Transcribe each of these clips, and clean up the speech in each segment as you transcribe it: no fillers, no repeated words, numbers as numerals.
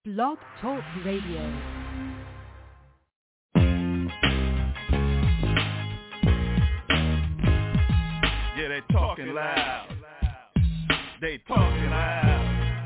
Blog Talk Radio. Yeah, they talking loud. They talking loud.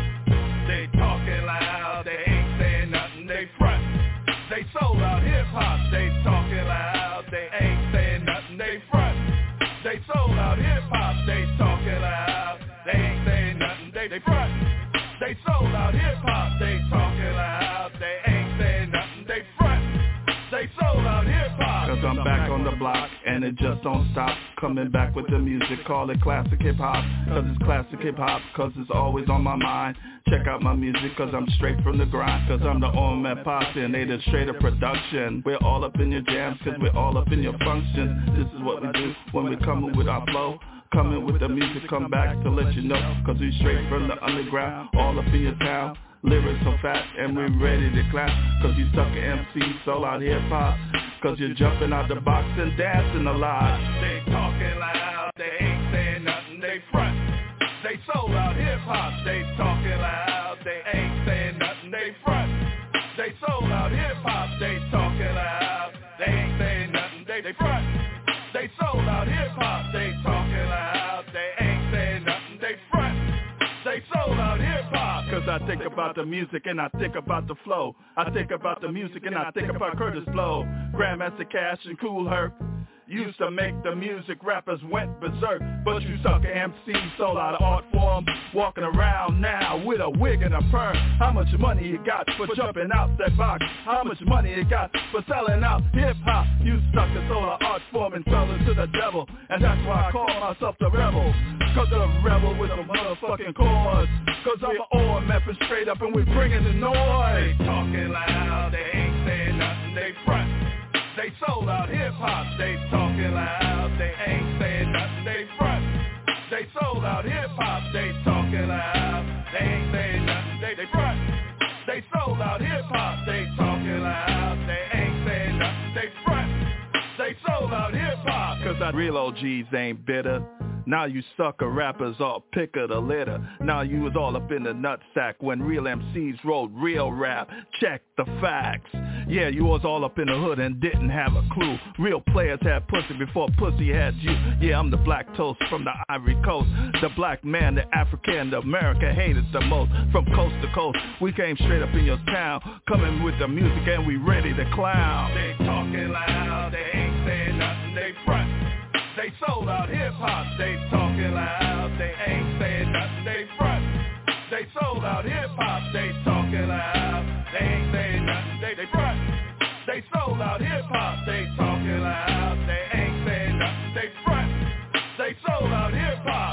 They talking loud. They ain't saying nothing. They front. They sold out hip hop. They talking loud. They ain't saying nothing. They front. They sold out hip hop. They talking loud. They ain't saying nothing. They front. They sold out hip hop. They talking loud. They ain't saying nothing. They front. They sold out hip hop. Cause I'm back on the block and it just don't stop. Coming back with the music, call it classic hip hop. Cause it's classic hip hop, cause it's always on my mind. Check out my music cause I'm straight from the grind. Cause I'm the OMF posse and they the straight up production. We're all up in your jams cause we're all up in your functions. This is what we do when we come with our flow. Coming with the music, come back to let you know. Cause we straight from the underground, all up in your town. Lyrics so fat and we ready to clap. Cause you sucker MCs, sold out hip hop. Cause you're jumping out the box and dancing a lot. They talking loud, they ain't saying nothing, they front. They sold out hip hop, they talking loud, they ain't saying nothing, they front. They sold out hip hop, they talking loud, they ain't saying nothing, they front. They sold out hip hop, they talking loud, they ain't saying nothing, they front. They sold out hip hop. Cause I think about the music and I think about the flow. I think about the music and I think about Curtis Blow. Grandmaster Cash and Kool Herc used to make the music, rappers went berserk. But you sucker MCs sold out of art form. Walking around now with a wig and a perm. How much money you got for jumping out that box? How much money you got for selling out hip-hop? You suckers sold an art form and fell into the devil. And that's why I call myself the rebel. Cause I'm a rebel with a motherfucking cause. Cause I'm an OMF and straight up and we bringing the noise. They talking loud, they ain't saying nothing, they front. They sold out hip-hop, they talking loud, they ain't saying nothing, they front. They sold out hip-hop, they talking loud, they ain't saying nothing, they front. They sold out hip-hop, they talking loud, they ain't saying nothing, they front. They sold out hip-hop. Cause real OGs ain't bitter. Now you sucker rappers all pick of the litter. Now you was all up in the nutsack when real MCs wrote real rap. Check the facts. Yeah, you was all up in the hood and didn't have a clue. Real players had pussy before pussy had you. Yeah, I'm the black toast from the Ivory Coast. The black man, the African, the America hated the most. From coast to coast, we came straight up in your town. Coming with the music and we ready to clown. They talking loud, they ain't saying nothing, they front. They sold out hip-hop, they talking loud, they ain't saying nothing, they front. They sold out hip-hop, they talking loud, they ain't saying nothing, they front. They sold out hip-hop, they talking loud, they ain't saying nothing, they front. They sold out hip-hop.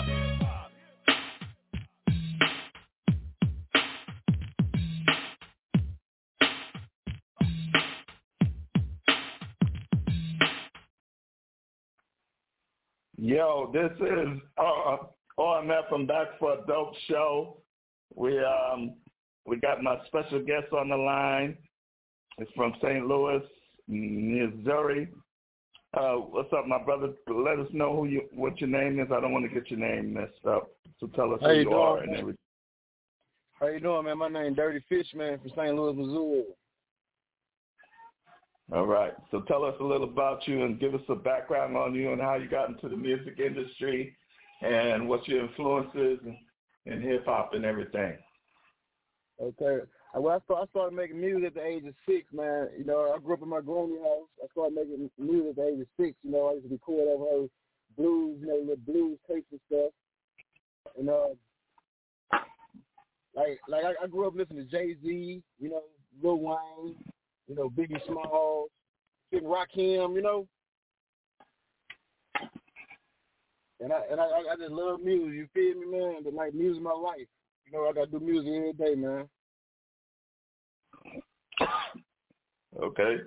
Yo, this is OMF. I'm back for a dope show. We got my special guest on the line. It's from St. Louis, Missouri. What's up, my brother? Let us know what your name is. I don't want to get your name messed up. So tell us who you are and everything. How you doing, man? My name Dirty Fish, man, from St. Louis, Missouri. All right. So tell us a little about you and give us a background on you and how you got into the music industry and what's your influences in hip-hop and everything. Okay. Well, I started making music at the age of 6, man. You know, I grew up in my granny house. I started making music at the age of 6. You know, I used to record over her blues, you know, little blues tapes and stuff. And, I grew up listening to Jay-Z, you know, Lil Wayne, you know, Biggie Smalls, Kid Rakim, you know. And I just love music, you feel me, man? But like music is my life. You know, I gotta do music every day, man. Okay.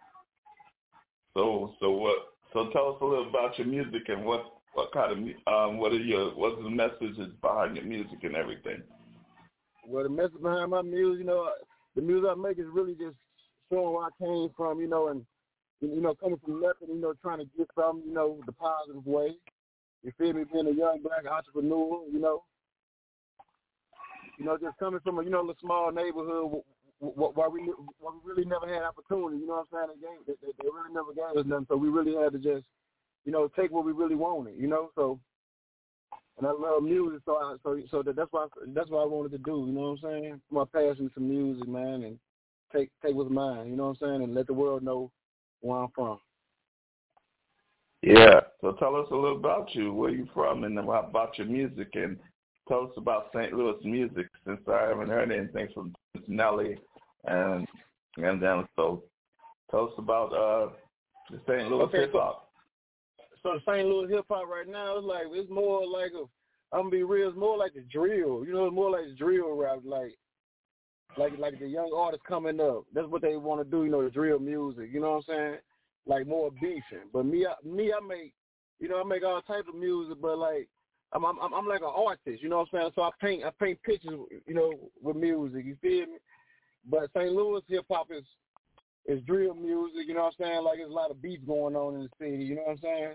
So tell us a little about your music and what kind of what's the messages behind your music and everything. Well, the message behind my music, you know, the music I make is really just showing where I came from, you know, and, you know, coming from nothing, you know, trying to get something, you know, the positive way. You feel me? Being a young black entrepreneur, you know. You know, just coming from a the small neighborhood where we really never had opportunity. You know what I'm saying? They really never gave us nothing, so we really had to just take what we really wanted. So. And I love music, so that's why I wanted to do. You know what I'm saying? My passion for music, man, and take what's mine. You know what I'm saying? And let the world know where I'm from. Yeah. So tell us a little about you. Where you from, and about your music, and tell us about St. Louis music, since I haven't heard anything from Nelly, and then so tell us about the St. Louis hip hop. So the St. Louis hip hop right now, it's more like I'm gonna be real, it's more like the drill. It's more like the drill rap, like the young artists coming up. That's what they want to do. The drill music. You know what I'm saying? Like more beefing. But me, I make, I make all types of music. But like I'm like an artist. You know what I'm saying? So I paint pictures. With music. You feel me? But St. Louis hip hop is drill music. You know what I'm saying? Like there's a lot of beats going on in the city. You know what I'm saying?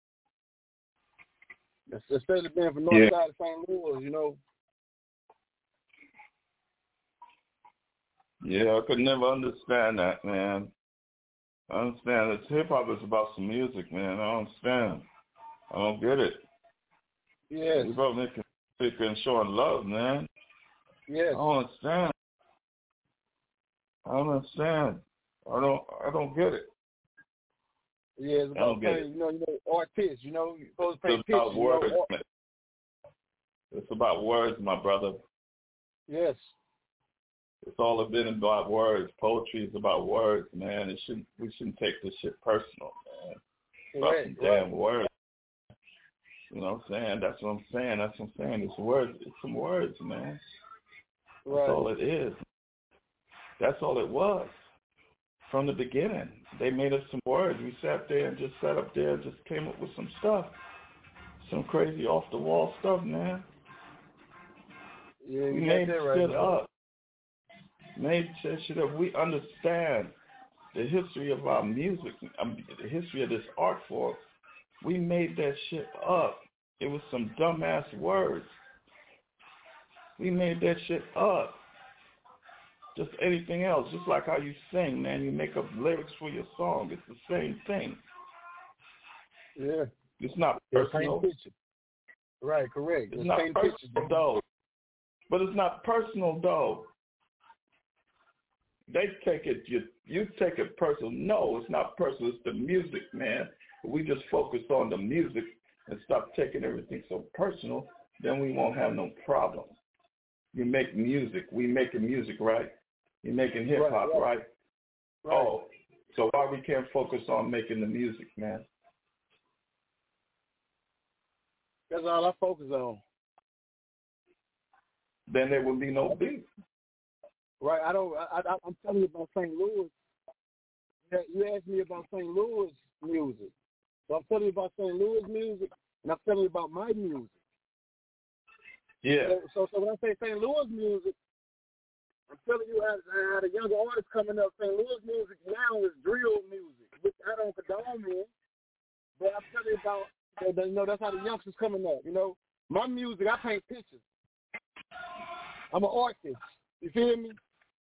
Especially being from north side of St. Louis, Yeah, I could never understand that, man. I understand that hip hop is about some music, man. I don't understand. I don't get it. Yes. It's about making music and showing love, man. Yes. I don't understand. I don't get it. Yeah, it's about playing, artists, you're supposed to paint pictures. Words, man. It's about words, my brother. Yes. It's all been about words. Poetry is about words, man. We shouldn't take this shit personal, man. It's about some damn words. You know what I'm saying? That's what I'm saying. It's words. It's some words, man. That's all it is. That's all it was. From the beginning, they made us some words. We sat there and just sat up there and just came up with some stuff. Some crazy off-the-wall stuff, man. Yeah, we made shit up. Made shit up. We understand the history of our music, the history of this art form. We made that shit up. It was some dumbass words. We made that shit up. Just anything else, just like how you sing, man. You make up lyrics for your song. It's the same thing. Yeah. It's not personal. Right, correct. It's not personal, though. But it's not personal, though. They take it, you take it personal. No, it's not personal. It's the music, man. If we just focus on the music and stop taking everything so personal, then we won't have no problem. You make music. We making music, right? You're making hip-hop, right? Oh, so why we can't focus on making the music, man? That's all I focus on. Then there would be no beat. Right, I'm telling you about St. Louis. You asked me about St. Louis music. So I'm telling you about St. Louis music, and I'm telling you about my music. Yeah. So when I say St. Louis music, I'm telling you how the younger artists coming up. St. Louis music now is drill music, which I don't condone in. But I'm telling you about, that's how the youngsters coming up. My music, I paint pictures. I'm an artist. You feel me?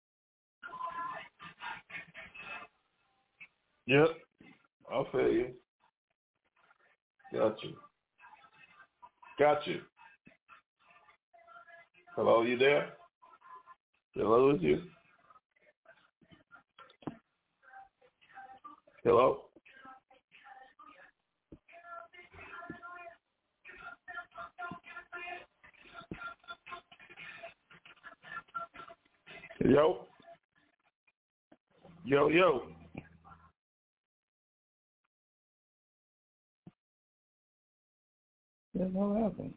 Yep. I feel you. Got you. Hello, you there? Hello, is you? Hello? Yo. Yo. What happened?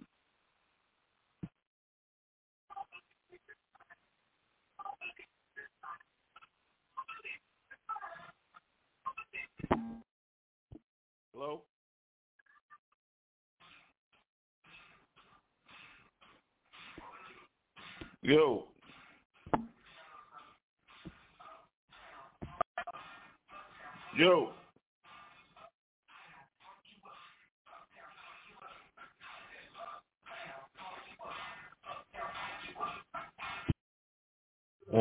Hello? Yo. Yo.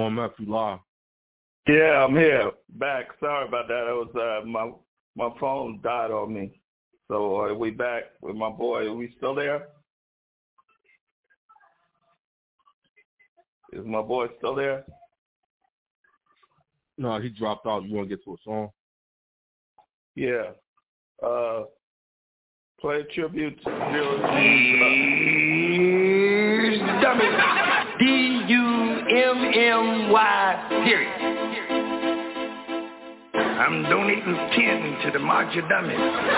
OMF, you live. Yeah, I'm here. Back. Sorry about that. It was my phone died on me. So we back with my boy. Are we still there? Is my boy still there? No, he dropped out. You want to get to a song? Yeah. Play a tribute to Dummy. D-U-M-M-Y, period. I'm donating 10 to the March of Dummies.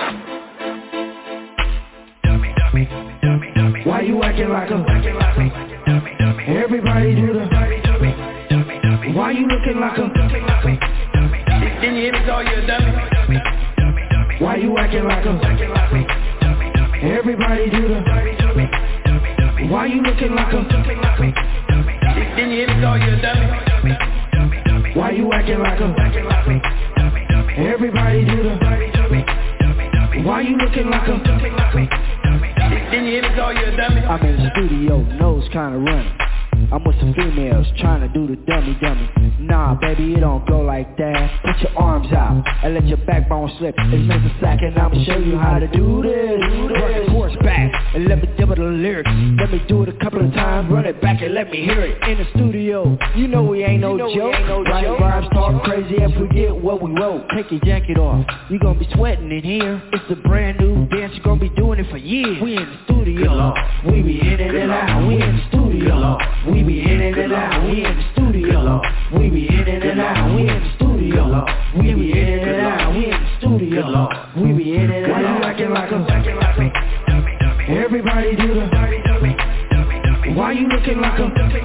Why you acting like a everybody do the why you looking like a Can you hear me call you a dummy? Why you acting like a everybody do the why you looking like a Can you hear me call you a dummy? Why you acting like a everybody do the why you looking like a Can you hear me call you a dummy? I'm in the studio, nose kinda running. I'm with some females trying to do the dummy. Nah, baby, it don't go like that. Put your arms out and let your backbone slip. It's Mr. Sack and I'ma show you how to do this. Work the chorus back and let me dibble the lyrics. Let me do it a couple of times, run it back and let me hear it. In the studio, you know we ain't no joke. Write rhymes, talk crazy and forget what we wrote. Take your jacket off, you gonna be sweating in here. It's a brand new dance, you gonna be doing it for years. We in the studio, we be in and out. We in the studio, we be in and out. We in the studio, we be in and out. We in the studio, we be in and out. We in the studio, we be in and out. Why you acting like a everybody do the why you looking like a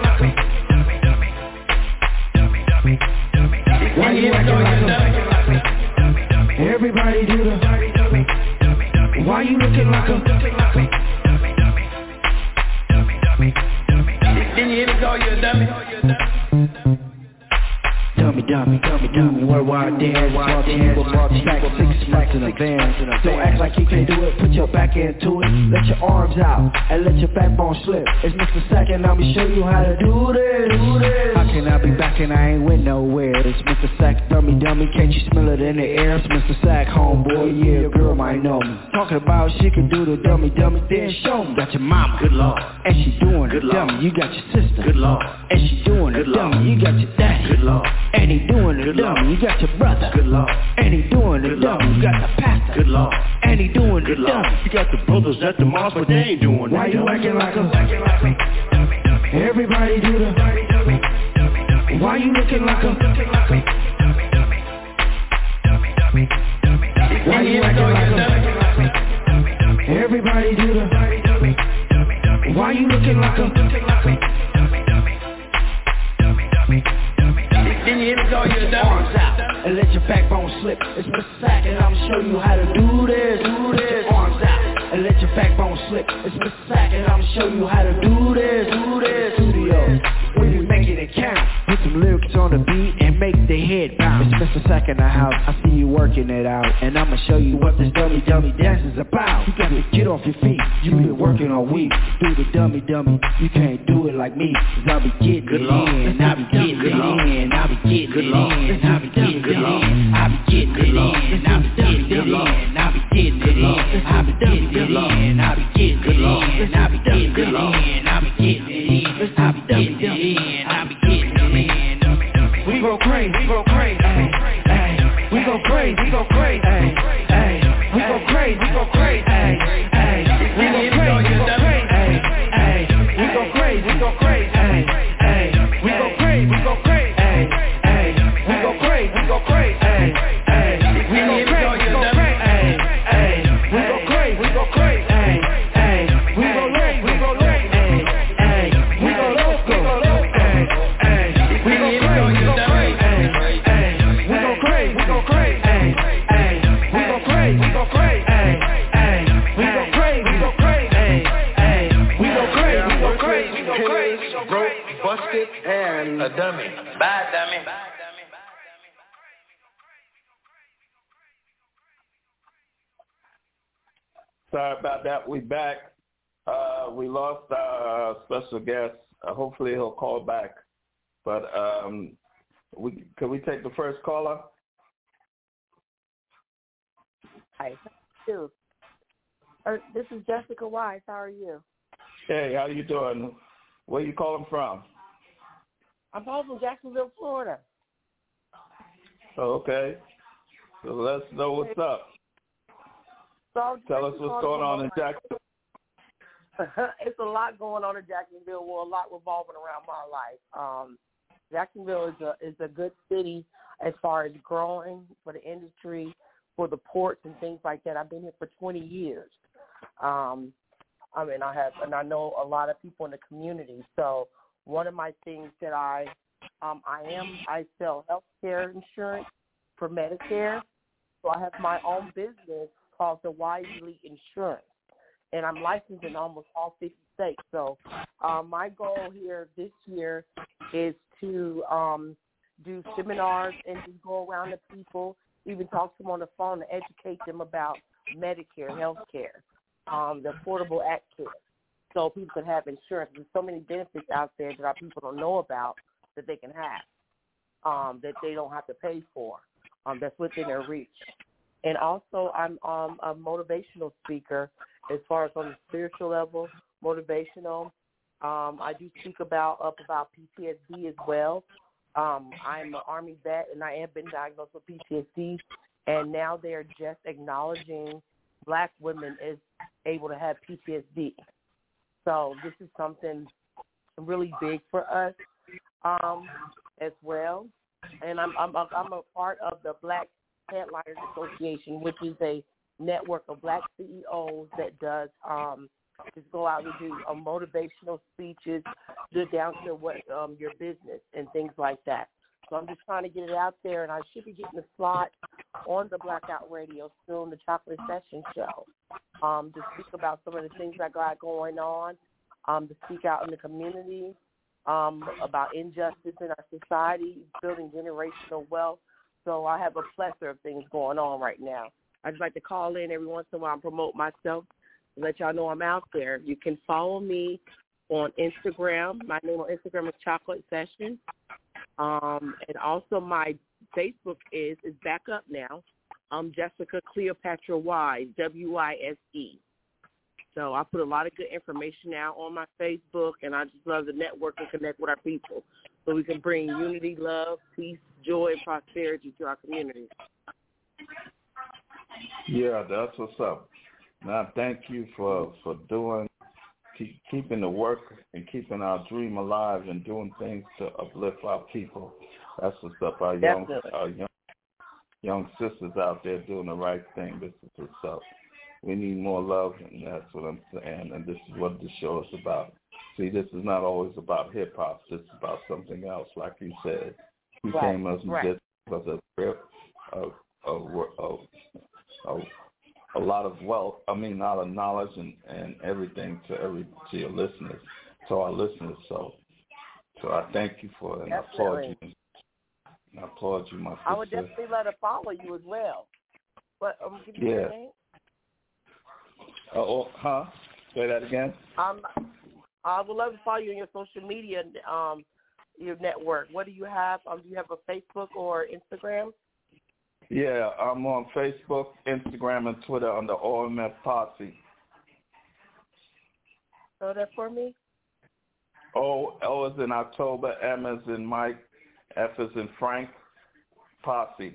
why you acting like a everybody do the why you looking like a Can you hear me call you a dummy? Dummy, worldwide dance, talk to you about stack 6 racks in a van. Don't act like you can't do it, put your back into it. Let your arms out and let your backbone slip. It's Mr. Sack and I'ma show you how to do this. How can I be back and I ain't went nowhere? It's Mr. Sack, dummy, can't you smell it in the air? It's Mr. Sack, homeboy, yeah, girl might know me. Talking about she can do the dummy, then show me. Got your mama, good lord, and she doing the dummy. You got your sister, good lord, and she doing the dummy. You got your daddy, good lord, and he doing the dummy. You got your brother, good lord, and he doing the dummy. You got the pastor, good lord, and he doing the dummy. You got the brothers at the mosque, but they ain't doing why you acting like a everybody do the why you looking like a why you acting like a everybody do the why you looking like a Can you hear me call you a dummy? Arms out and let your backbone slip. It's Mr. Sack and I'ma show you how to do this. Arms out and let your backbone slip. It's Mr. Sack and I'ma show you how to do this. Studio, we be making it count. Put some lyrics on the beat and make the head bounce. It's Mr. Sack in the house, I see you working it out. And I'ma show you what this dummy dance is about. You gotta get off your feet, you been working all week. Do the dummy, you can't do it like me. Cause I be getting it in, I be getting it in, I be getting it in, I be getting it in, I be getting it in, I be getting it in, I be getting it in, I be getting it in, I be getting it in, I be getting it in, I be getting it in, I be getting it in, I be getting it in. We go crazy, we go crazy, ay, we go crazy, we go crazy, ay, we go crazy, we go crazy, ay, we go crazy, we go crazy, ay, we go crazy, we go crazy, ay, we go crazy, we go crazy, ay, we go crazy, we go crazy, ay, we go crazy, we go crazy, ay, we go crazy, we go crazy, ay, we go crazy, we go crazy, ay, we go low, we go low, ay, we go crazy, we go crazy, ay, we go crazy, we go crazy, ay, we go crazy, we go crazy, ay, we go crazy, we go crazy, ay, we go crazy, we go crazy, we go crazy, broke, busted, and a dummy. Bye, dummy. Sorry about that. We back. We lost our special guest. Hopefully he'll call back. But could we take the first caller? Hi, too. This is Jessica Wise. How are you? Hey, how you doing? Where you calling from? I'm calling from Jacksonville, Florida. Okay. So let's know what's up. So tell us what's going on in Jacksonville. It's a lot going on in Jacksonville. Well, a lot revolving around my life. Jacksonville is a good city as far as growing for the industry, for the ports and things like that. I've been here for 20 years. I know a lot of people in the community. So one of my things that I sell healthcare insurance for Medicare. So I have my own business called the Wise Elite Insurance, and I'm licensed in almost all 50 states. So my goal here this year is to do seminars and just go around to people, even talk to them on the phone to educate them about Medicare, healthcare, the Affordable Act Care, so people can have insurance. There's so many benefits out there that our people don't know about that they can have, that they don't have to pay for, that's within their reach. And also, I'm a motivational speaker as far as on the spiritual level, motivational. I do speak about PTSD as well. I'm an Army vet, and I have been diagnosed with PTSD, and now they're just acknowledging Black women as able to have PTSD. So this is something really big for us as well. And I'm a part of the Black Headliners Association, which is a network of Black CEOs that does just go out and do motivational speeches, down to what your business and things like that. So I'm just trying to get it out there, and I should be getting a slot on the Blackout Radio soon, the Chocolate Session Show, to speak about some of the things I got going on, to speak out in the community, about injustice in our society, building generational wealth. So I have a plethora of things going on right now. I just like to call in every once in a while and promote myself and let y'all know I'm out there. You can follow me on Instagram. My name on Instagram is Chocolate Session. And also my Facebook is back up now. Jessica Cleopatra Wise, W-I-S-E. So I put a lot of good information out on my Facebook, and I just love to network and connect with our people so we can bring unity, love, peace, joy, and prosperity to our community. Yeah, that's what's up. Now, thank you for keeping the work and keeping our dream alive and doing things to uplift our people. That's what's up. Our young sisters out there doing the right thing. This is what's up. We need more love, and that's what I'm saying, and this is what the show is about. See, this is not always about hip-hop. This is about something else, like you said. You came as just because a lot of wealth, a lot of knowledge and everything to your listeners, to our listeners. So I thank you for it, and I applaud you, my sister. I would definitely let her follow you as well. But give me your name. Say that again. I would love to follow you on your social media, your network. What do you have? Do you have a Facebook or Instagram? Yeah, I'm on Facebook, Instagram, and Twitter under OMF Posse. Spell that for me. O is in October, M is in Mike, F is in Frank, Posse.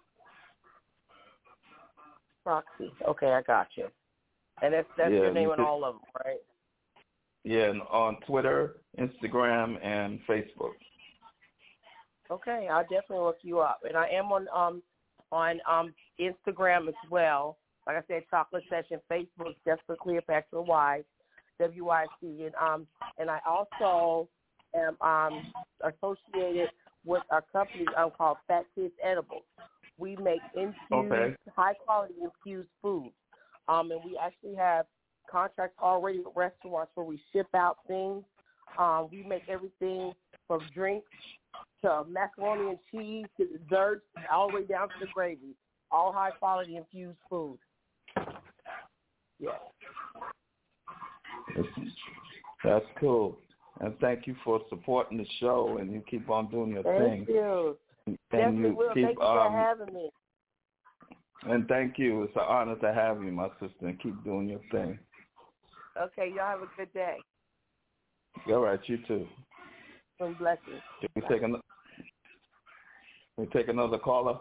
Proxy. Okay, I got you. And that's your name on all of them, right? Yeah, on Twitter, Instagram, and Facebook. Okay, I'll definitely look you up. And I am on Instagram as well. Like I said, Chocolate Session, Facebook, Jessica Cleopatra Wise, W-I-C. And I also am associated with a company called Fat Kids Edibles. We make infused, high-quality infused food. And we actually have contracts already with restaurants where we ship out things. We make everything from drinks to macaroni and cheese to desserts, all the way down to the gravy. All high-quality infused food. Yes. That's cool. And thank you for supporting the show, and you keep on doing your thing. Thank you. And Definitely you will. keep, thank you for having me. And thank you. It's an honor to have you, my sister, and keep doing your thing. Okay, y'all have a good day. All right, you too. And blessings. Can we take another caller?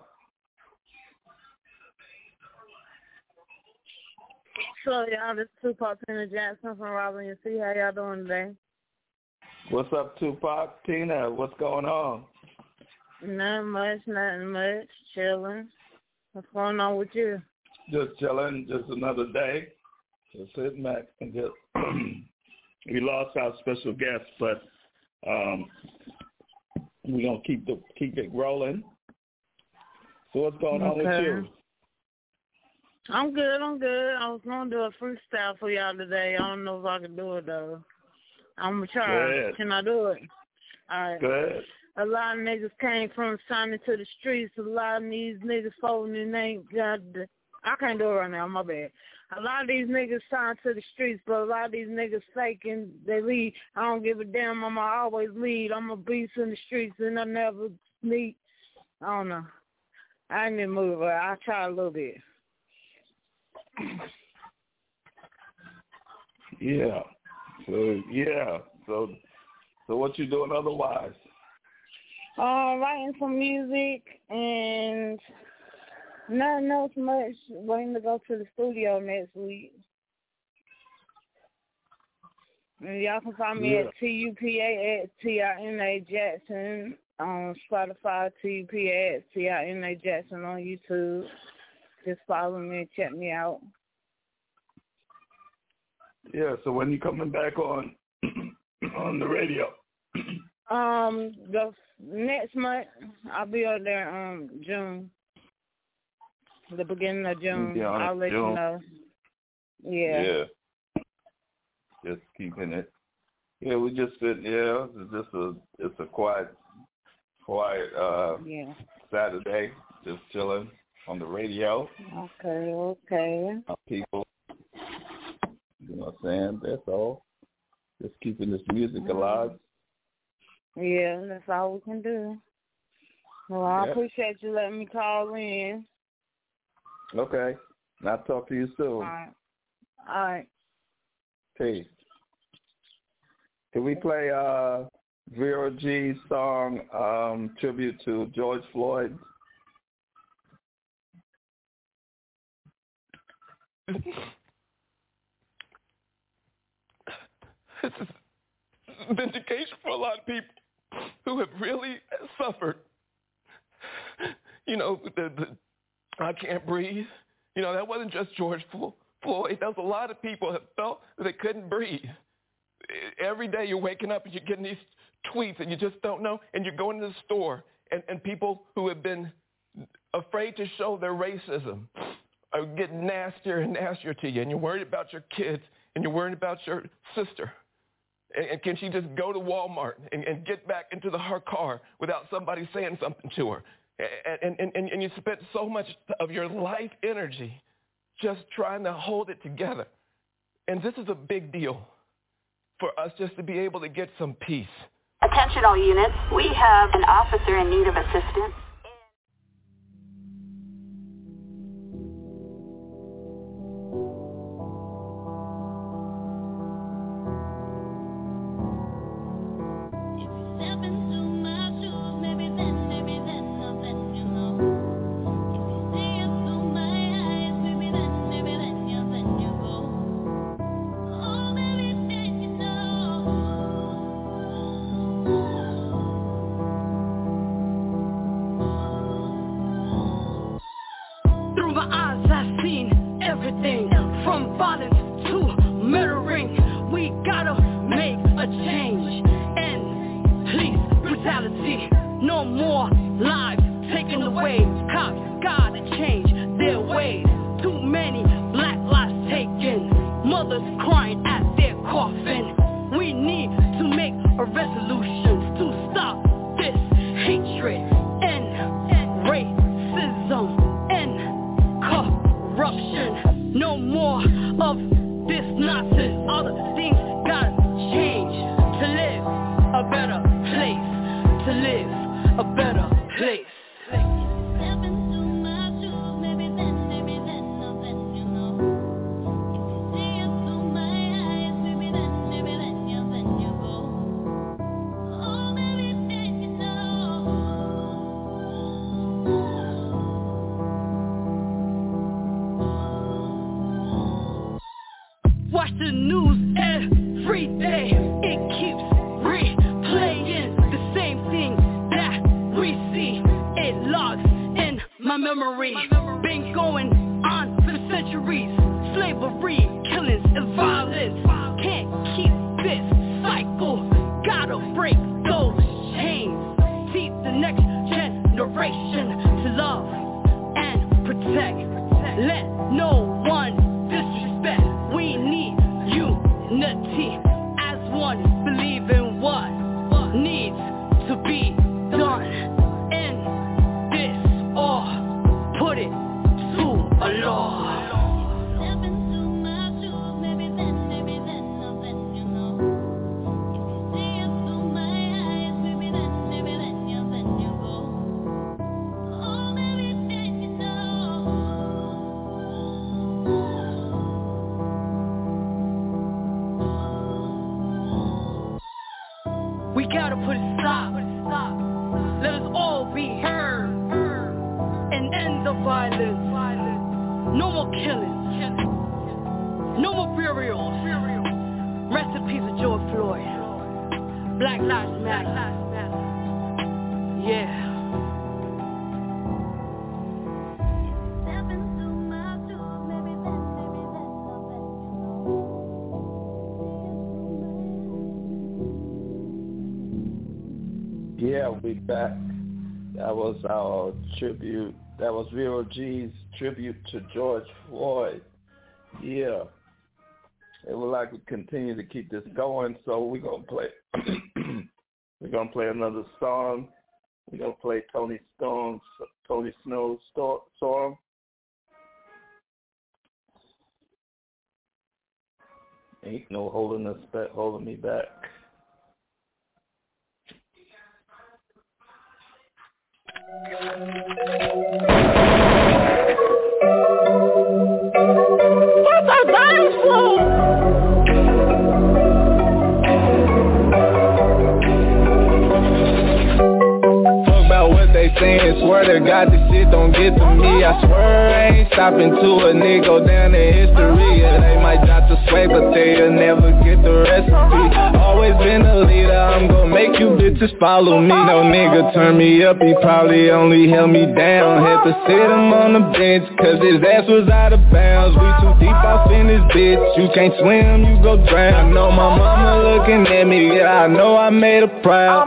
So, y'all, this is Tupac Tina Jackson from Robin and see how y'all doing today. What's up, Tupac? Tina, what's going on? Nothing much. Chilling. What's going on with you? Just chilling, just another day. Just sitting back and just we lost our special guest, but we're gonna keep it rolling. So what's going on with you? I'm good. I was gonna do a freestyle for y'all today. I don't know if I can do it though. I'm gonna try. Go ahead. Can I do it? All right. Go ahead. A lot of niggas came from signing to the streets. A lot of these niggas folding and ain't got I can't do it right now, my bad. A lot of these niggas signed to the streets, but a lot of these niggas faking, they lead. I don't give a damn, I'ma always lead. I'm a beast in the streets and I never meet. I don't know. I didn't move, but I'll try a little bit. Yeah. So what you doing otherwise? Writing some music and nothing else much. Waiting to go to the studio next week. And y'all can find me at TUPA at TINA Jackson on Spotify, TUPA at TINA Jackson on YouTube. Just follow me and check me out. Yeah, so when you coming back on the radio? The next month I'll be out there June. The beginning of June. I'll let you know. Yeah. Just keeping it. Yeah, we just sitting. Yeah, it's a quiet Saturday, just chilling on the radio. Okay. Our people. You know what I'm saying? That's all. Just keeping this music alive. Yeah, that's all we can do. Well, I appreciate you letting me call in. Okay. I'll talk to you soon. All right. Peace. Can we play Vera G's song, tribute to George Floyd? This is vindication for a lot of people who have really suffered. You know, the I can't breathe. You know, that wasn't just George Floyd. That was a lot of people that felt that they couldn't breathe. Every day you're waking up and you're getting these tweets and you just don't know, and you're going to the store and people who have been afraid to show their racism are getting nastier and nastier to you, and you're worried about your kids and you're worried about your sister. And can she just go to Walmart and get back into her car without somebody saying something to her? And you spent so much of your life energy just trying to hold it together. And this is a big deal for us just to be able to get some peace. Attention all units, we have an officer in need of assistance. Of this nonsense, all the things gotta change to live. place. Watch the news every day. It keeps replaying the same thing that we see. It logs in my memory. Been going on for centuries. Slavery, killings, and violence. Can't keep this cycle. Gotta break those chains. Teach the next generation to love and protect. Let no one disrespect. We need unity as one. Believe in what needs to be done in this, or put it to a law. We gotta put a stop. Let us all be heard and end the violence. No more killings. No more burials. Rest in peace of George Floyd. Black Lives Matter. Yeah. Yeah, we back. That was our tribute. That was Vero G's tribute to George Floyd. Yeah. And we'd like to continue to keep this going, so we're gonna play another song. We're gonna play Tony Snow's song. Ain't no holding me back. What's our dance floor? They saying, swear to God, this shit don't get to me. I swear I ain't stopping to a nigga go down in history. Yeah, they might drop the sway, but they'll never get the recipe. Always been a leader, I'm gon' make you bitches follow me. No nigga turn me up, he probably only held me down. Had to sit him on the bench, cause his ass was out of bounds. We too deep off in this bitch, you can't swim, you go drown. I know my mama looking at me, yeah, I know I made her proud.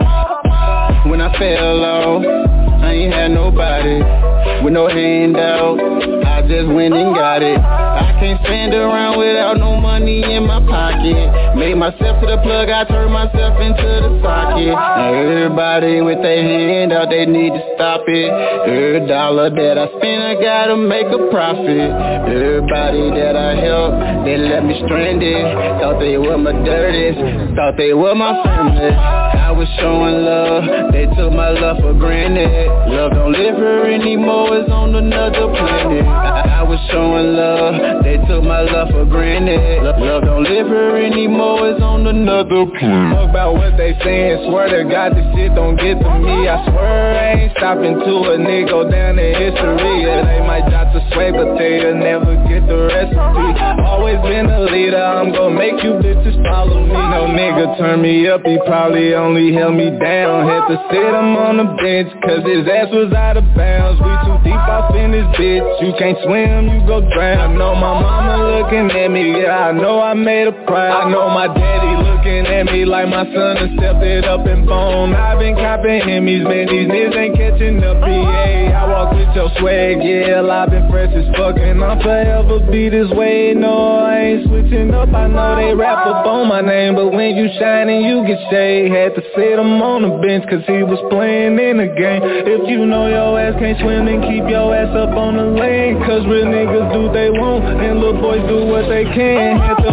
When I fell off, I ain't had nobody with no handout. I just went and got it. I can't stand around without no money in my pocket. Made myself to the plug, I turned myself into the socket. Now everybody with their hand out, they need to stop it. Every dollar that I spend, I gotta make a profit. Everybody that I help, they left me stranded. Thought they were my dirtiest, thought they were my family. I was showing love, they took my love for granted. Love don't live here anymore, it's on another planet. I was showing love, they took my love for granted. Love don't live here anymore, it's on another planet. Talk about what they saying, swear to God this shit don't get to me. I swear I ain't stopping to a nigga go down in history. Yeah, they might drop the sway, but they'll never get the recipe. Always been a leader, I'm gon' make you bitches follow me. No nigga turn me up, he probably only held me down. Had to sit him on the bench, cause his ass was out of bounds. We too deep off in this bitch, you can't swim, you go drown. I know my mama looking at me, yeah, I know I made her proud. I know my daddy looking at me like my son has stepped it up and bone. I've been copping Emmys, man, these niggas ain't catching up, yeah. I walk with your swag, yeah, I've been fresh as fuck, and I'll forever be this way. No, I ain't switching up, I know they rap up on my name, but when you shining, you get shade. Had to sit him on the bench, cause he was playing in the game. If you know your ass can't swim, then keep your ass up on the lane. Cause real niggas do they want, and little boys do what they can. Had to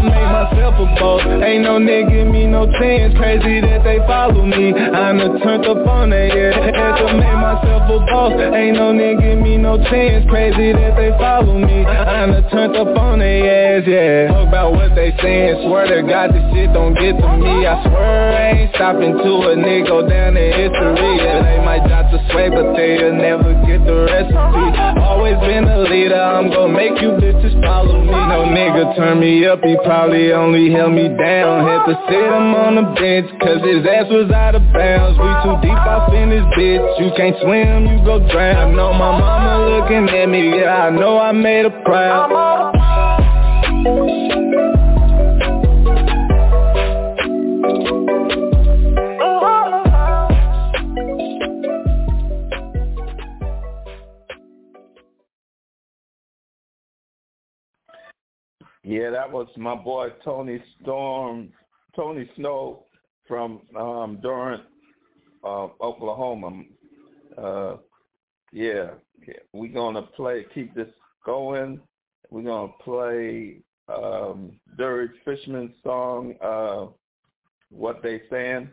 make myself a boss. Ain't no nigga give me no chance. Crazy that they follow me. I'm the turned up on their ass. Had to make myself a boss. Ain't no nigga give me no chance. Crazy that they follow me. I'm the turned up on their ass, yeah. Talk about what they saying. Swear to God this shit don't get to me. I swear I ain't stopping to a nigga go down in history. Yeah, they might drop the sway, but they'll never get the recipe. Always been a leader, I'm gon' make you bitches follow me. No nigga turn me up, he probably only held me down. Had to sit him on the bench, cause his ass was out of bounds. We too deep off in this bitch, you can't swim, you go drown. I know my mama looking at me, yeah, I know I made her proud. Yeah, that was my boy Tony Snow from Durant, Oklahoma. Yeah, we're gonna keep this going. We're gonna play Derek Fishman's song, "What They Saying."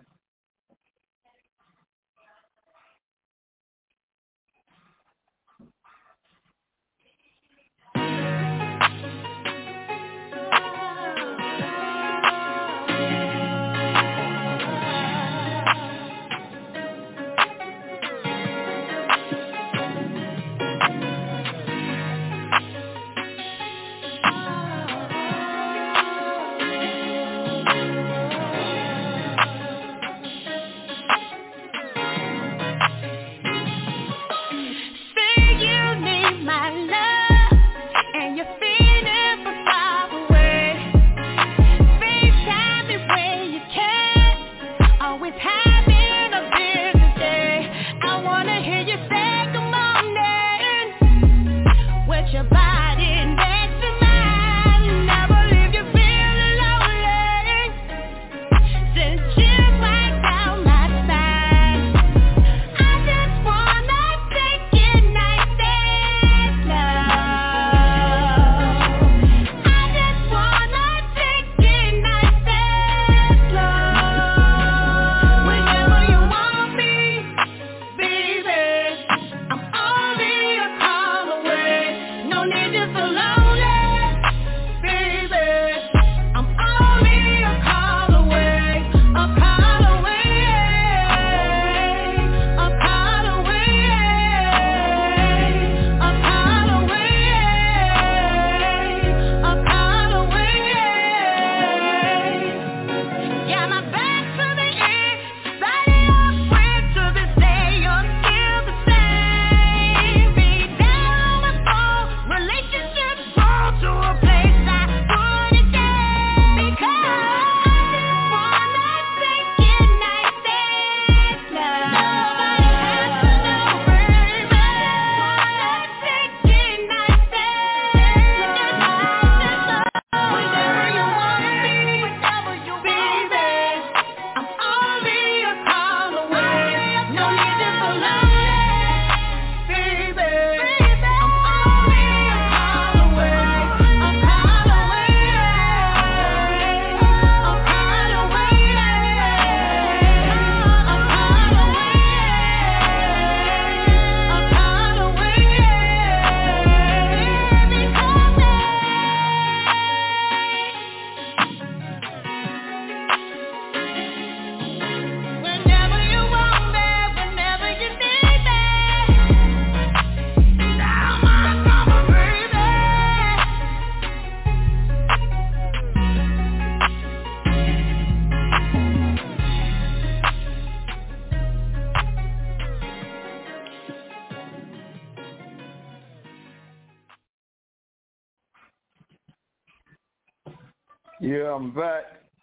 Yeah, I'm back.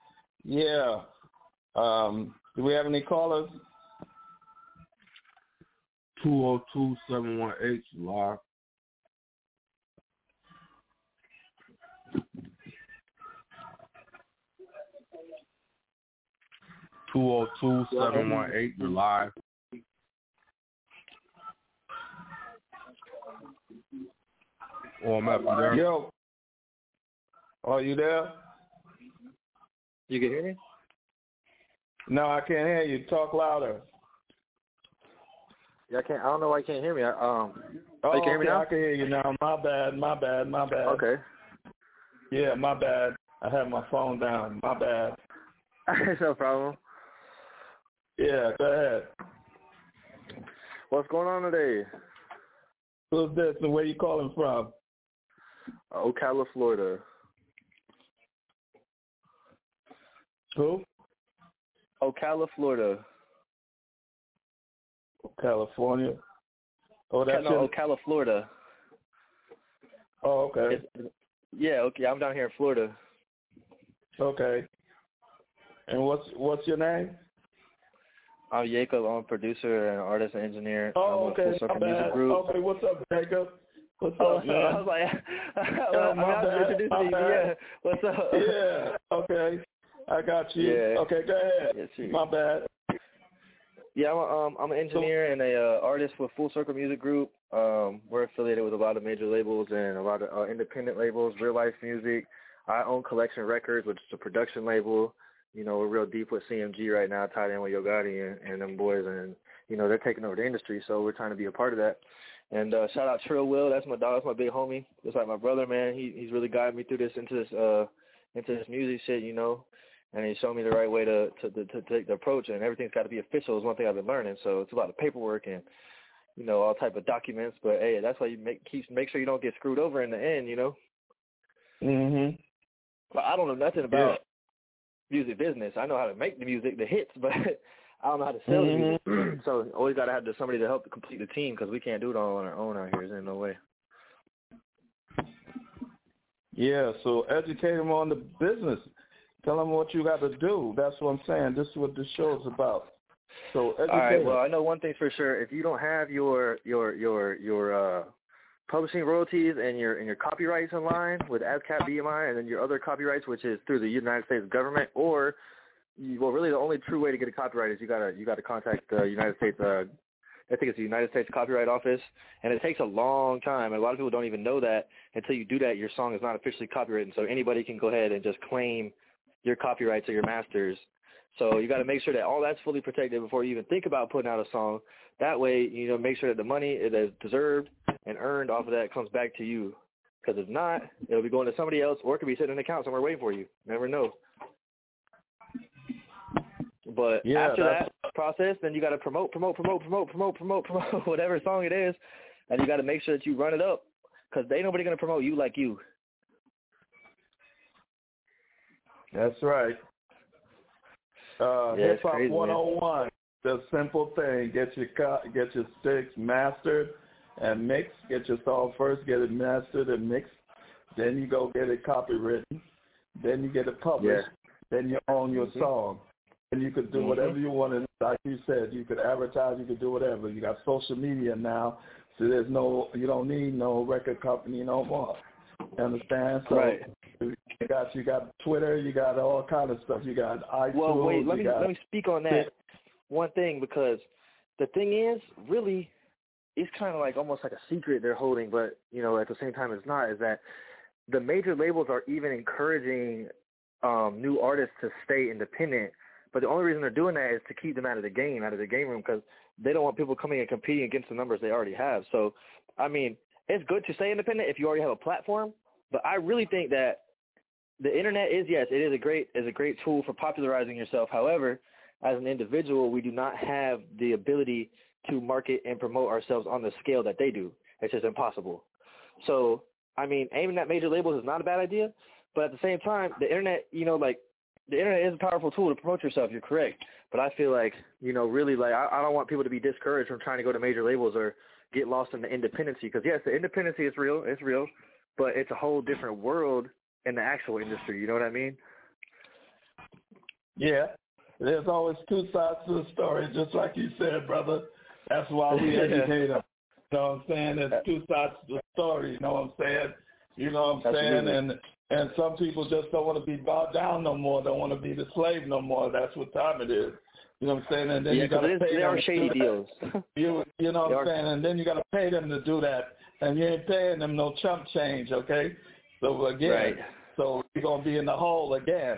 Yeah. Do we have any callers? 202-718 live. (202-718) You're live. Oh, I'm up there. Yo. Are you there? You can hear me? No, I can't hear you. Talk louder. Yeah, I don't know why you can't hear me. You can hear me now? I can hear you now. My bad. Okay. Yeah, my bad. I have my phone down. My bad. No problem. Yeah, go ahead. What's going on today? Who's this and where you calling from? Ocala, Florida. Who? Ocala, Florida. California. Oh, that's Ocala, Florida. Oh, okay. Okay. I'm down here in Florida. Okay. And what's your name? I'm Jacob. I'm a producer and artist and engineer. Oh, I'm okay. Full Circle Music Group. Okay, what's up, Jacob? What's up, man? I was like, I'm introducing you. Yeah. What's up? Yeah. Okay. I got you. Yeah. Okay, go ahead. Yes, my bad. Yeah, I'm an engineer and a artist with Full Circle Music Group. We're affiliated with a lot of major labels and a lot of independent labels, Real Life Music. I own Collection Records, which is a production label. You know, we're real deep with CMG right now, tied in with Yo Gotti and them boys, and, you know, they're taking over the industry, so we're trying to be a part of that. And shout out Trill Will, that's my dog, that's my big homie. Just like my brother, man. He's really guided me through this, into this music shit, you know. And he showed me the right way to take the approach, and everything's got to be official is one thing I've been learning. So it's a lot of paperwork and, you know, all type of documents. But, hey, that's why you make sure you don't get screwed over in the end, you know. Mhm. But I don't know nothing about music business. I know how to make the music, the hits, but I don't know how to sell the music. So always got to have somebody to help complete the team because we can't do it all on our own out here. There's no way. Yeah, so educate them on the business. Tell them what you got to do. That's what I'm saying. This is what this show is about. So educate all right. them. Well, I know one thing's for sure. If you don't have your publishing royalties and your copyrights in line with ASCAP BMI, and then your other copyrights, which is through the United States government, or really the only true way to get a copyright is you gotta contact the United States. I think it's the United States Copyright Office, and it takes a long time. And a lot of people don't even know that until you do that. Your song is not officially copyrighted, so anybody can go ahead and just claim your copyrights or your masters. So you got to make sure that all that's fully protected before you even think about putting out a song. That way, you know, make sure that the money that is deserved and earned off of that comes back to you. Because if not, it'll be going to somebody else, or it could be sitting in an account somewhere waiting for you. Never know. But after that process, then you got to promote whatever song it is, and you got to make sure that you run it up, because ain't nobody gonna promote you like you. That's right. Hip Hop 101. The simple thing: get your sticks mastered and mixed. Get your song first, get it mastered and mixed. Then you go get it copywritten. Then you get it published. Then you own your song. And you could do whatever you want. And like you said, you could advertise. You could do whatever. You got social media now, so you don't need no record company no more. You understand? So right. You got Twitter, you got all kind of stuff. You got iTunes. Well, wait, let me speak on that one thing, because the thing is, really, it's kind of like almost like a secret they're holding, but you know, at the same time, it's not. Is that the major labels are even encouraging new artists to stay independent, but the only reason they're doing that is to keep them out of the game room, because they don't want people coming and competing against the numbers they already have. So, I mean, it's good to stay independent if you already have a platform, but I really think that the internet is a great tool for popularizing yourself. However, as an individual, we do not have the ability to market and promote ourselves on the scale that they do. It's just impossible. So, I mean, aiming at major labels is not a bad idea, but at the same time, the internet, you know, like, the internet is a powerful tool to promote yourself. You're correct. But I feel like, you know, really, like, I don't want people to be discouraged from trying to go to major labels or get lost in the independency. Because, yes, the independency is real. It's real. But it's a whole different world in the actual industry. You know what I mean? Yeah. There's always two sides to the story, just like you said, brother. That's why we educate them. You know what I'm saying? There's two sides to the story. You know what I'm saying? You know what I'm saying? And some people just don't want to be bowed down no more, don't want to be the slave no more. That's what time it is. You know what I'm saying? And then you got to pay them. They are shady deals. You know what I'm saying? And then you got to pay them to do that. And you ain't paying them no chump change, okay? So, again, so you're going to be in the hole again.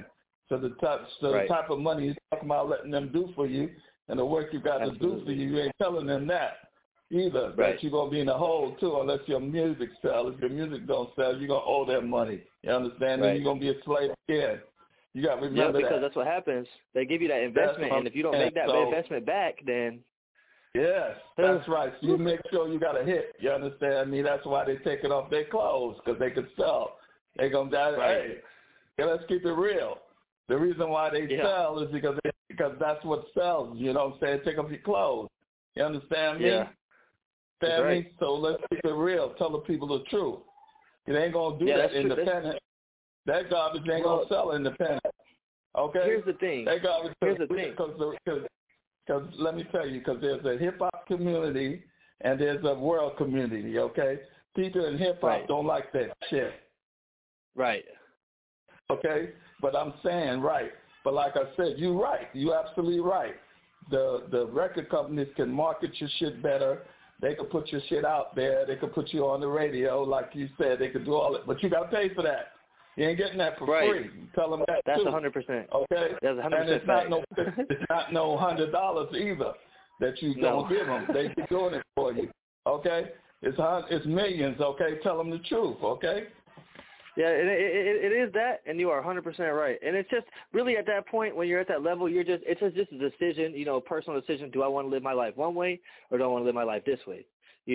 So the type of money you're talking about letting them do for you and the work you got to do for you ain't telling them that either. That you're going to be in the hole, too, unless your music sells. If your music don't sell, you're going to owe them money. You understand? Then you're going to be a slave again. You got to remember because that's what happens. They give you that investment, and if you don't make that investment back, then... Yes, that's right. So you make sure you got a hit. You understand me? That's why they take it off their clothes, because they can sell. They going to die. Hey, let's keep it real. The reason why they sell is because that's what sells. You know what I'm saying? Take off your clothes. You understand me? Yeah. Understand me? So let's keep it real. Tell the people the truth. It ain't going to do that independent. That garbage ain't going to sell independent. Okay? Here's the thing. That garbage. Here's the thing. Because let me tell you, because there's a hip-hop community and there's a world community, okay? People in hip-hop don't like that shit. Right. Okay? But I'm saying But like I said, you're right. You're absolutely right. The record companies can market your shit better. They can put your shit out there. They can put you on the radio, like you said. They can do all it. But you got to pay for that. You ain't getting that for free. Tell them that That's too. 100%. Okay? That's 100% and it's not no $100 either that you don't give them. They be doing it for you. Okay? It's millions. Okay? Tell them the truth. Okay? Yeah, it is that, and you are 100% right. And it's just really at that point when you're at that level, it's just a decision, a personal decision. Do I want to live my life one way or do I want to live my life this way?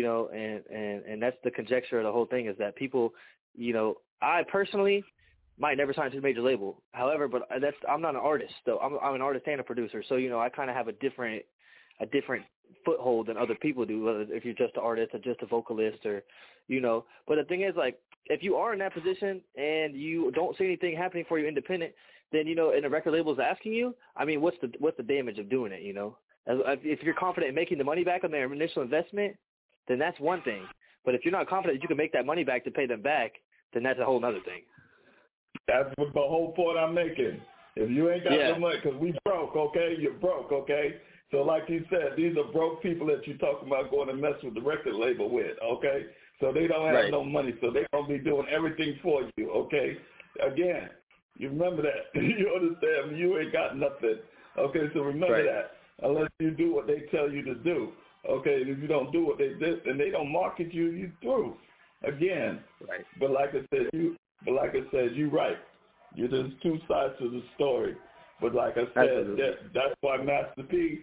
And that's the conjecture of the whole thing is that people, I personally might never sign to a major label. However, but I'm not an artist, though. I'm an artist and a producer, so I kind of have a different foothold than other people do. Whether if you're just an artist or just a vocalist, or But the thing is, like, if you are in that position and you don't see anything happening for you independent, then and the record label is asking you. I mean, what's the damage of doing it? If you're confident in making the money back on their initial investment, then that's one thing. But if you're not confident that you can make that money back to pay them back, then that's a whole other thing. That's the whole point I'm making. If you ain't got the money, because we broke, okay? You're broke, okay? So like you said, these are broke people that you're talking about going to mess with the record label with, okay? So they don't have no money, so they're going to be doing everything for you, okay? Again, you remember that. You understand? You ain't got nothing, okay? So remember that. Unless you do what they tell you to do, okay? And if you don't do what they did, and they don't market you, you through. Again. Right. But like I said, you're right. There's two sides to the story. But like I said, that's why Master P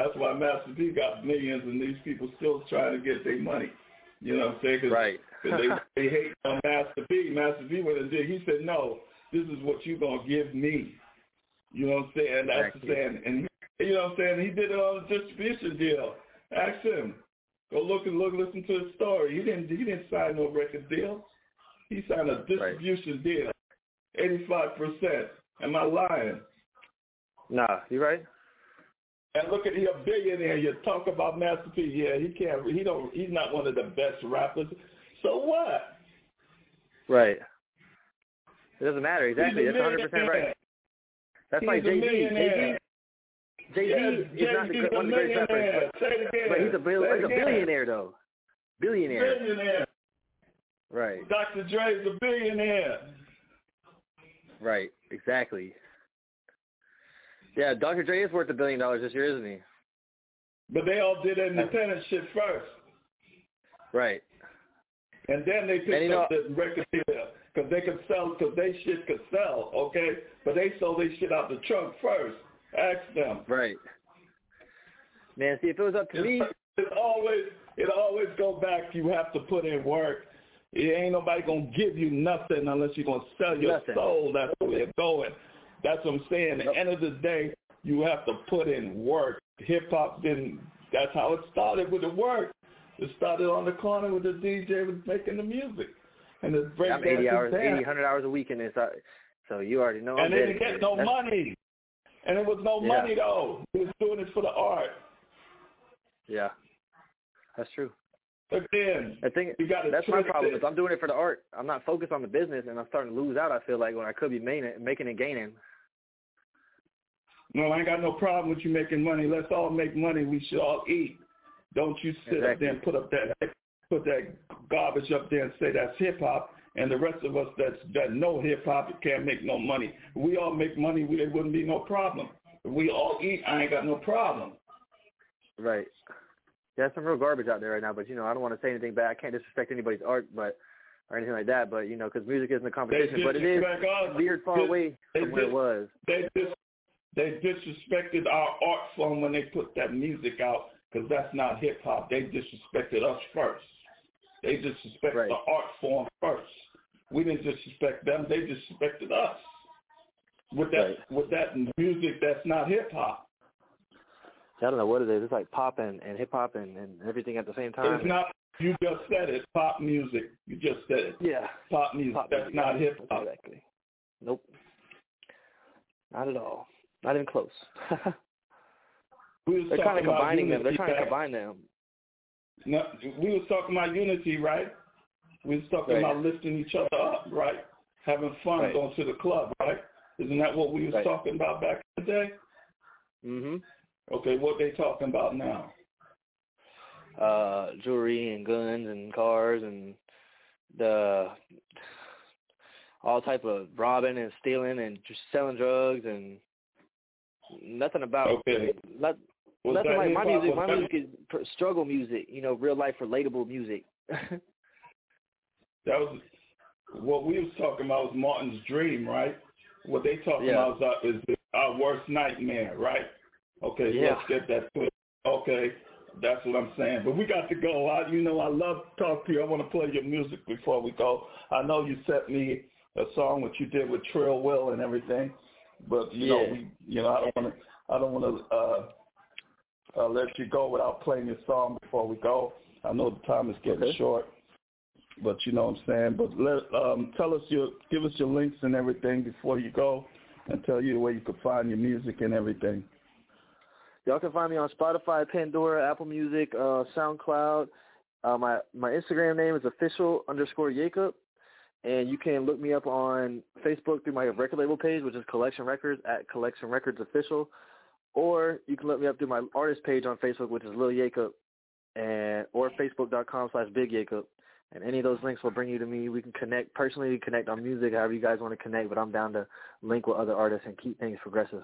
got millions, and these people still trying to get their money. You know what I'm saying? Cause they hate on Master P. Master P went and did. He said, "No, this is what you're gonna give me." You know what I'm saying? That's the saying. And you know what I'm saying? He did it on a distribution deal. Ask him. Go listen to his story. He didn't sign no record deal. He signed a distribution deal. 85%. Am I lying? Nah, you right. And look he a billionaire. You talk about Master P. Yeah, he's not one of the best rappers. So what? Right. It doesn't matter. Exactly. That's 100% right. That's like Jay-Z. Jay-Z is not one of the greatest rappers, but he's a billionaire, though. Billionaire. Right. Dr. Dre's a billionaire. Right. Exactly. Yeah, Dr. Dre is worth $1 billion this year, isn't he? But they all did independent shit first. Right. And then they picked up the record deal because they could sell, because they shit could sell, okay? But they sold their shit out the trunk first. Ask them. Right. Man, see, if it was up to me. It always go back. You have to put in work. It ain't nobody going to give you nothing unless you're going to sell your soul. That's where you're going. That's what I'm saying. At the end of the day, you have to put in work. Hip-hop that's how it started with the work. It started on the corner with the DJ was making the music. And the break I'm 100 hours a week in this. So you already know. And they didn't get no money. And it was no money, though. He was doing it for the art. Yeah. That's true. Again, that's my problem. Is I'm doing it for the art. I'm not focused on the business, and I'm starting to lose out, I feel like, when I could be making and gaining. No, I ain't got no problem with you making money. Let's all make money. We should all eat. Don't you sit up there and put that garbage up there and say that's hip-hop, and the rest of us that know hip-hop can't make no money. If we all make money, there wouldn't be no problem. If we all eat, I ain't got no problem. Right. There's some real garbage out there right now, but, I don't want to say anything bad. I can't disrespect anybody's art or anything like that, but, because music isn't a competition. But it is weird far away from where it was. They disrespected our art form when they put that music out, because that's not hip-hop. They disrespected us first. They disrespected the art form first. We didn't disrespect them. They disrespected us with that music that's not hip-hop. I don't know what it is. It's like pop and hip-hop and everything at the same time. It's not. You just said it. Pop music. You just said it. Yeah. Pop music. That's not hip-hop. Exactly. Nope. Not at all. Not even close. They're kind of combining them. They're trying to combine them. No, we was talking about unity, right? We was talking about lifting each other up, right? Having fun, going to the club, right? Isn't that what we was talking about back in the day? Mm-hmm. Okay, what they talking about now? Jewelry and guns and cars and all type of robbing and stealing and just selling drugs and nothing about nothing like my music. My music is struggle music, real life relatable music. That was what we was talking about. Was Martin's dream, right? What they talking about is our worst nightmare, right? Okay, let's get that clear. Okay, that's what I'm saying. But we got to go. I love to talk to you. I want to play your music before we go. I know you sent me a song which you did with Trill Will and everything, but I don't want to let you go without playing your song before we go. I know the time is getting short, but you know what I'm saying. But give us your links and everything before you go, and tell you where you can find your music and everything. Y'all can find me on Spotify, Pandora, Apple Music, SoundCloud. My Instagram name is official_Jacob, and you can look me up on Facebook through my record label page, which is Collection Records at Collection Records Official, or you can look me up through my artist page on Facebook, which is Lil Jacob, or Facebook.com/Big Jacob. And any of those links will bring you to me. We can connect on music, however you guys want to connect, but I'm down to link with other artists and keep things progressive.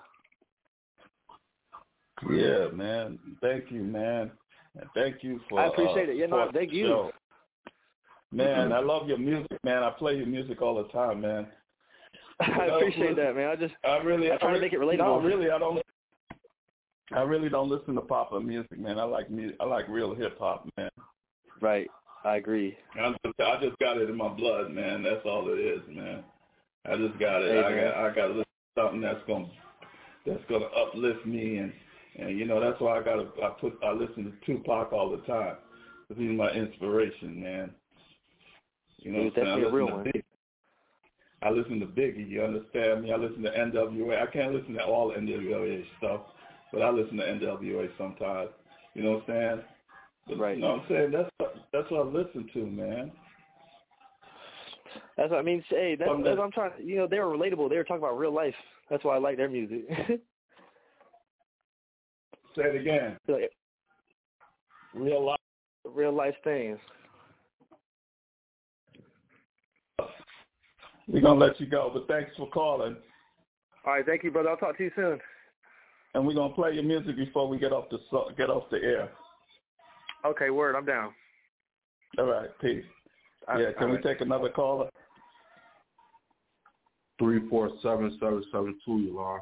Yeah, man. Thank you, man. And thank you for. I appreciate it. Thank you. Show. Man, I love your music, man. I play your music all the time, man. I appreciate that, man. I try to make it relatable. No, really, I really don't listen to pop music, man. I like real hip hop, man. Right. I agree. I just got it in my blood, man. That's all it is, man. I just got it. Hey, I got to listen to something that's gonna uplift me, and that's why I listen to Tupac all the time, because he's my inspiration, man. You know what I'm saying? I listen to Biggie, you understand me? I listen to NWA. I can't listen to all NWA stuff, but I listen to NWA sometimes. You know what I'm saying? But, right. You know what I'm saying? That's what I listen to, man. That's what I mean. Hey, that's what I'm trying. They were relatable. They were talking about real life. That's why I like their music. Say it again. Real life things. We're gonna let you go, but thanks for calling. All right, thank you, brother. I'll talk to you soon. And we're gonna play your music before we get off the air. Okay, word. I'm down. All right, peace. Can we take another caller? 347-772, Yolanda.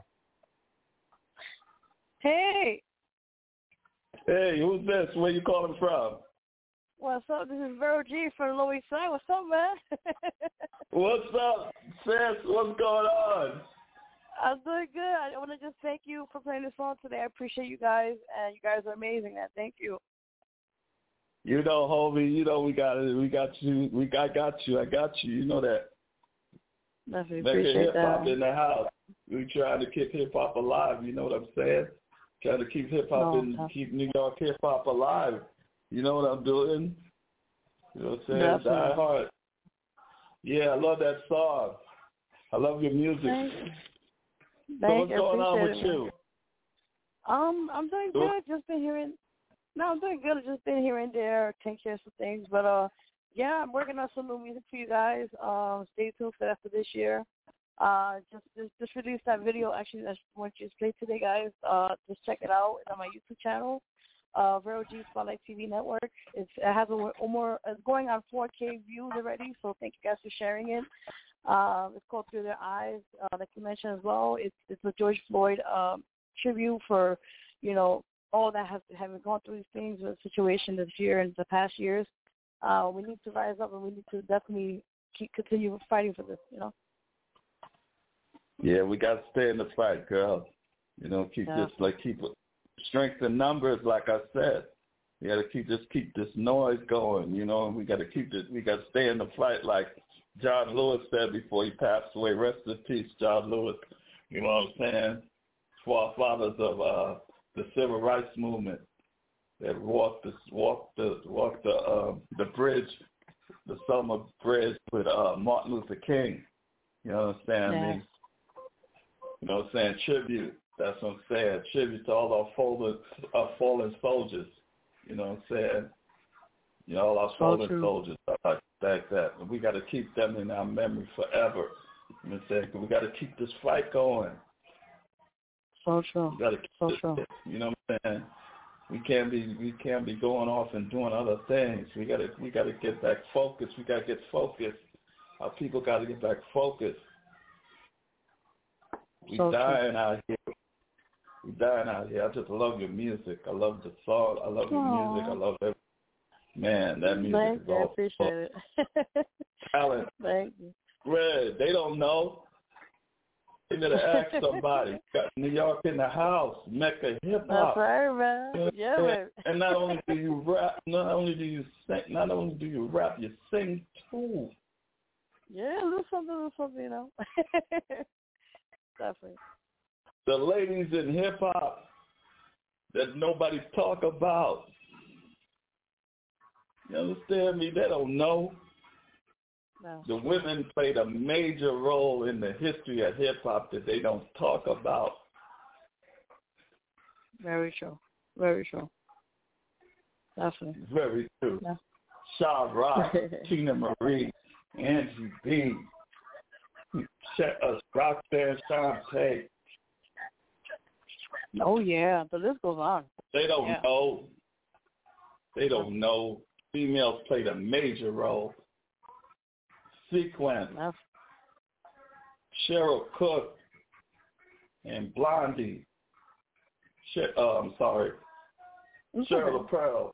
Hey. Hey, who's this? Where you calling from? What's up? This is Vero G from Lower East Side. What's up, man? What's up, sis? What's going on? I'm doing good. I want to just thank you for playing this song today. I appreciate you guys, and you guys are amazing, man. Thank you. Homie, we got you. I got you. You know that. Definitely appreciate that. Hip-hop in the house. We trying to keep hip-hop alive. You know what I'm saying? Trying to keep hip-hop and keep New York hip-hop alive. You know what I'm doing? You know what I'm saying? Definitely. Die Hard. Yeah, I love that song. I love your music. Thank you. So what's going on with you? I'm doing good. I'm doing good. I've just been here and there, taking care of some things. But Yeah, I'm working on some new music for you guys. Stay tuned for that for this year. Just released that video. Actually, I want you to play today, guys. Just check it out. It's on my YouTube channel, Vero G Spotlight TV Network. It has it's going on 4K views already. So thank you guys for sharing it. It's called Through Their Eyes, like you mentioned as well. It's a George Floyd tribute for, all that having gone through these things, the situation this year and the past years. We need to rise up, and we need to definitely continue fighting for this, Yeah, we got to stay in the fight, girl. Keep strength in numbers, like I said. We got to keep this noise going, and we got to stay in the fight, like John Lewis said before he passed away. Rest in peace, John Lewis. You know what I'm saying? Forefathers of the civil rights movement that walked the bridge, the Selma Bridge with Martin Luther King. You know what I'm saying? Yes. You know what I'm saying? Tribute. That's what I'm saying. Tribute to all our fallen soldiers. You know what I'm saying? All our fallen soldiers like that. And we got to keep them in our memory forever. You know what I'm saying? We got to keep this fight going. So true. We got to keep it. You know what I'm saying? We can't be going off and doing other things. We got to get back focused. We got to get focused. Our people got to get back focused. We dying out here. I just love your music. I love the song. I love your music. I love everything. Man, that music Thank is you. I all appreciate it. talent. Thank you. Red, they don't know. They better ask somebody. Got New York in the house, Mecca hip hop. That's right, man. Yeah, man. And not only do you rap, not only do you rap, you sing too. Yeah, a little something, Definitely. The ladies in hip hop that nobody talk about. You understand me? They don't know. No. The women played a major role in the history of hip hop that they don't talk about. Very true. Very true. Definitely. Very true. Yeah. Sha Rock, Tina Marie, Angie B, Roxanne Shante. Oh yeah, the list goes on. They don't know. They don't know. Females played a major role. Sequence, Cheryl Cook, and Blondie. Cheryl Pearl,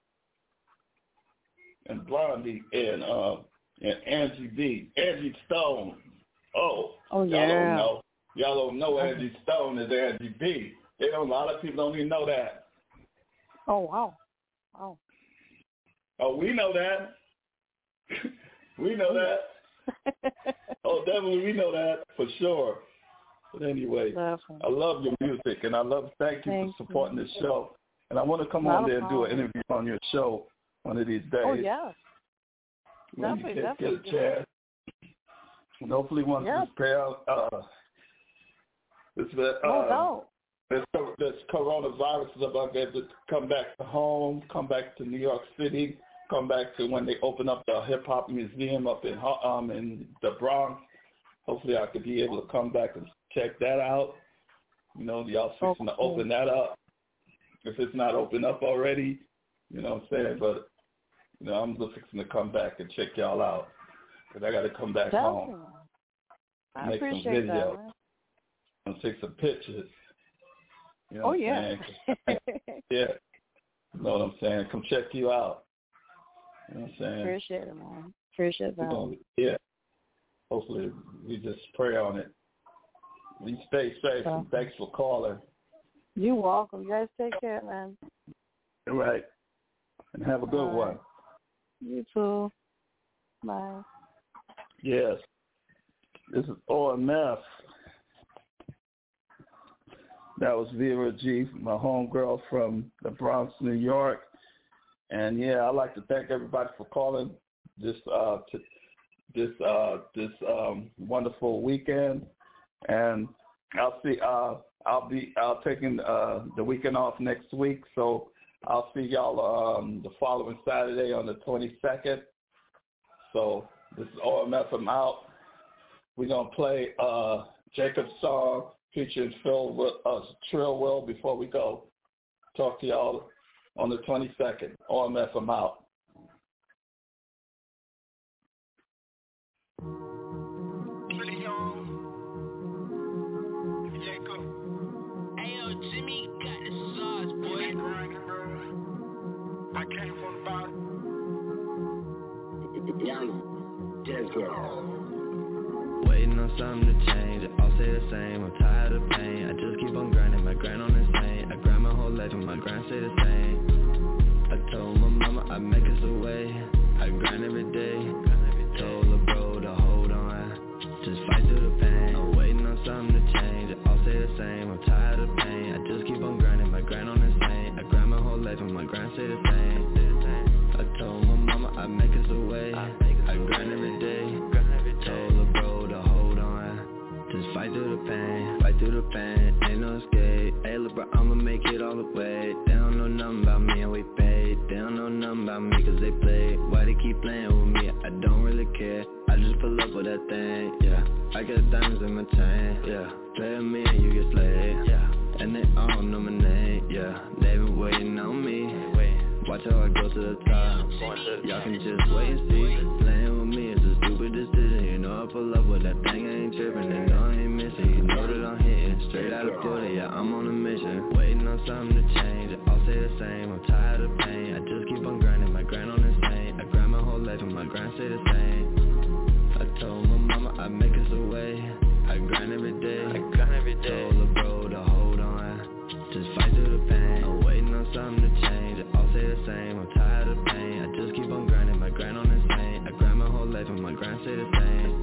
and Blondie, and Angie B. Angie Stone. Oh yeah. Y'all don't know Angie Stone is Angie B. A lot of people don't even know that. Oh wow. Oh, we know that. We know that. Oh, definitely, we know that for sure. But anyway, definitely. I love your music, and thank you for supporting this show. And I want to come on there and do an interview on your show one of these days. Oh yeah. When you get a chance. And hopefully once this coronavirus is about to come back to home, come back to New York City, come back to when they open up the hip hop museum up in the Bronx. Hopefully I could be able to come back and check that out. Y'all fixing to open that up. If it's not open up already, you know what I'm saying? But, I'm just fixing to come back and check y'all out. Because I got to come back home. I make some videos. And take some pictures. You know what I'm saying? Yeah. You know what I'm saying? Come check you out. You know what I'm saying? Appreciate it, man. Appreciate that. Hopefully we just pray on it. You stay safe, and thanks for calling. You're welcome. You guys take care, man. All right. And have a good one. You too. Bye. Yes. This is OMF. That was Vera G, my homegirl from the Bronx, New York. And I'd like to thank everybody for calling this wonderful weekend. And I'll taking the weekend off next week, so I'll see y'all the following Saturday on the 22nd. So this is OMF I'm out. We're going to play Jacob's song featuring Trill Will before we go. Talk to y'all on the 22nd. OMF I'm out. Jimmy got the sauce, boy. I came from the bottom. Young Jazz Girl. Waiting on something to change, it all stay the same. I'm tired of pain, I just keep on grinding. My grind on insane, I grind my whole life and my grind stay the same. I told my mama I'd make us away, I grind every day. Told the bro to hold on, just fight through the pain. I'm waiting on something to change, it all stay the same. I'm tired of pain, I just keep on grinding. My grind on insane, I grind my whole life and my grind stay the same. I told my mama I'd make us away, I grind every day. Told the bro to hold on, just fight through the pain, ain't no escape. Hey, look, bro, I'ma make it all the way. They don't know nothing about me and we paid. They don't know nothing about me cause they play. Why they keep playing with me? I don't really care. I just pull up with that thing, yeah. I got diamonds in my tank, yeah. Play with me and you get slayed, yeah. And they all know my name, yeah. They been waiting on me. Watch how I go to the top. Y'all can just wait and see. Playing with me is a stupid decision. You know I pull up with that thing, I ain't tripping. They know I ain't missing. You know that I'm hitting straight out of Florida. Yeah, I'm on a mission. Waiting on something to change. It all stay the same. I'm tired of pain. I just keep on grinding. My grind on insane. I grind my whole life and my grind stay the same. I told my mama I'd make us away. I grind every day. Told the bro to hold on, just fight through the pain. I'm waiting on something to change. It all stay the same. I'm tired of pain. I just keep on grinding. My grind on insane. I grind my whole life and my grind stay the same.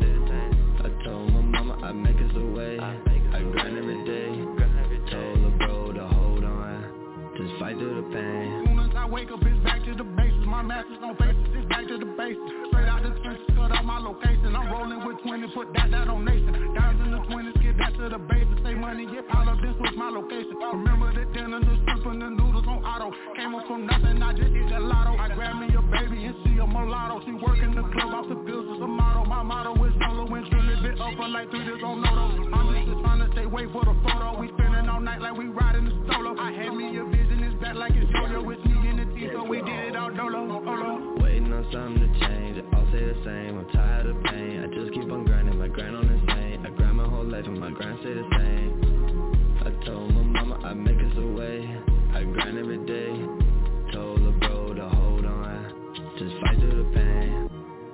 I told my mama I'd make us away. I grind every day. Told the bro to hold on, just fight through the pain. As soon as I wake up, it's back to the basics. My master's on faces, it's back to the basics. Straight out the trenches, cut out my location. I'm rolling with 20, put that on nation. Dimes in the 20s, get back to the basics. Say money, get piled up, this was my location. Remember the dinner, the shrimp and the noodles on auto. Came up from nothing, I just hit the lotto. I grabbed me a baby and she a mulatto. She working the club off the bills as a model. My motto is solo and truly bit up for like 3 days on Noto. I'm just trying to stay wait for the photo. We spending all night like we riding the solo. I had me a vision, it's back like it's yo-yo. It's me and the T, so we did it all dolo. Waiting on something to change, it all stay the same. I'm tired of pain, I just keep on grinding. My grind on insane, I grind my whole life and my grind stay the same. I told my mama I'd make us away. I grind every day. Told the bro to hold on, just fight through the pain.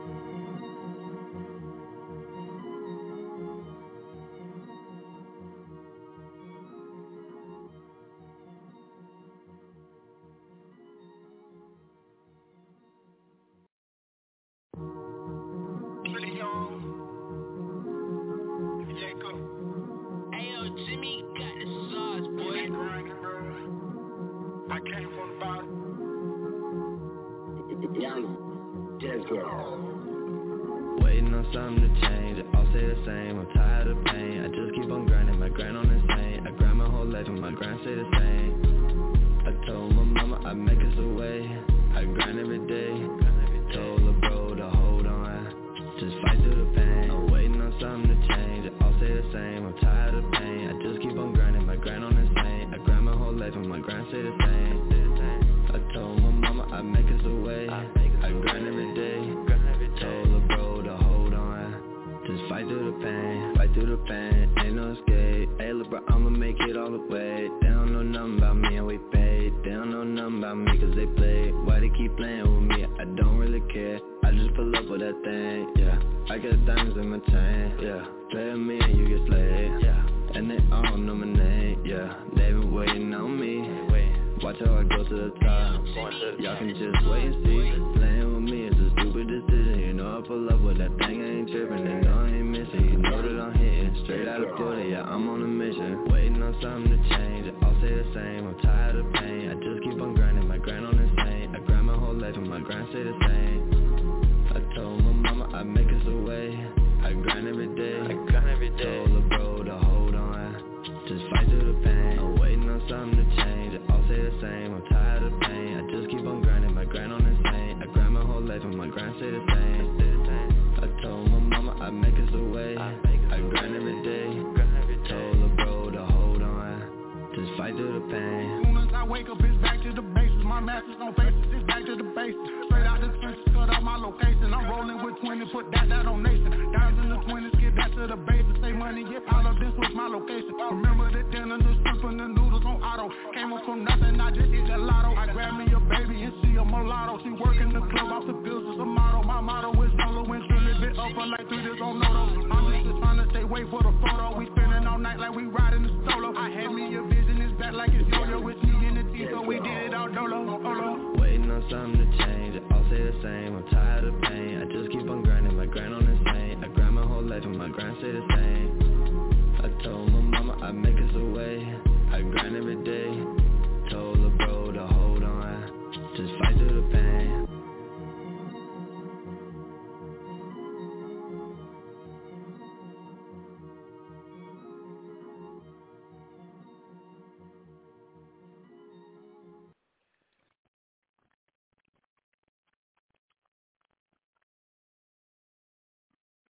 Jimmy got the sauce, boy. I came from the bottom. Young Jazz Girl. Waiting on something to change, it all stay the same. I'm tired of pain, I just keep on grinding. My grind on insane, I grind my whole life and my grind stay the same. I told my mama I'd make us away. I grind every day. Told the bro to hold on, just fight through the pain. I'm waiting on something to change, it all stay the same. I'm tired of pain, I just keep on grinding. My grind on insane, I grind my whole life and my grind stay the same. I told my mama I'd make us away. I grind every day. Told the bro to hold on, just fight through the pain, ain't no escape. Hey, look, bro, I'ma make it all the way. They don't know nothing about me and we paid. They don't know nothing about me cause they play. Why they keep playing with me? I don't really care. I just pull up with that thing, yeah. I got diamonds in my tank, yeah. Play with me and you get slayed, yeah. And they all know my name, yeah. They been waiting on me. Watch how I go to the top. Y'all can just wait and see. Playing with me is a stupid decision. You know I pull up with that thing, I ain't tripping. They know I ain't missing. You know that I'm hitting straight out of Florida. Yeah, I'm on a mission. Waiting on something to change. It all stay the same. I'm tired of pain. I just keep on grinding. My grind on insane. I grind my whole life and my grind stay the same. I told my mama I'd make us away. I grind every day. Told the bro to hold on, just fight through the pain. I'm waiting on something to change. It all stay the same. I'm tired of pain. I just keep on grinding. My grind on insane. I grind my whole life and my grind stay the same. nation. I'm rolling with 20, put that on nation. Dimes in the 20s, get back to the base and say money, get out of this was my location. Remember the dinner, the shrimp and the noodles on auto. Came up from nothing, I just hit the lotto. I grabbed me a baby and she a mulatto. She working the club off the bills.